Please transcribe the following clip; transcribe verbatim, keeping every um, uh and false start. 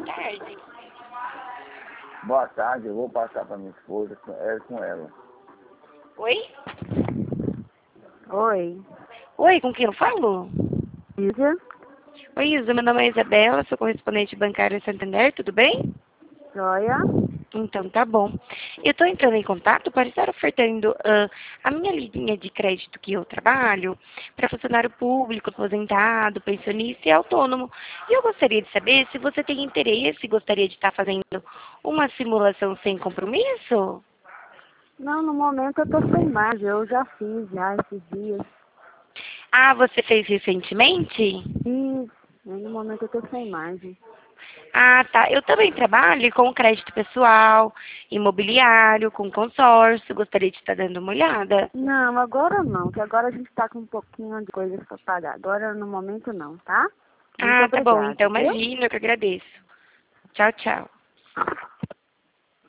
tarde. Boa tarde, eu vou passar para minha esposa, com ela, com ela. Oi? Oi. Oi, com quem eu falo? Isa? Oi, Isa, meu nome é Isabela, sou correspondente bancária Santander, tudo bem? Joia? Então, tá bom. Eu estou entrando em contato para estar ofertando ah, a minha linha de crédito que eu trabalho para funcionário público, aposentado, pensionista e autônomo. E eu gostaria de saber se você tem interesse e gostaria de estar fazendo uma simulação sem compromisso? Não, no momento eu tô sem mais. Eu já fiz já esses dias. Ah, você fez recentemente? Fiz. No momento eu tô sem mais. Ah, tá. Eu também trabalho com crédito pessoal, imobiliário, com consórcio. Gostaria de estar dando uma olhada. Não, agora não, que agora a gente tá com um pouquinho de coisas para pagar. Agora no momento não, tá? Muito Ah, tá bom. obrigada, Então, viu? imagina, eu que agradeço. Tchau, tchau.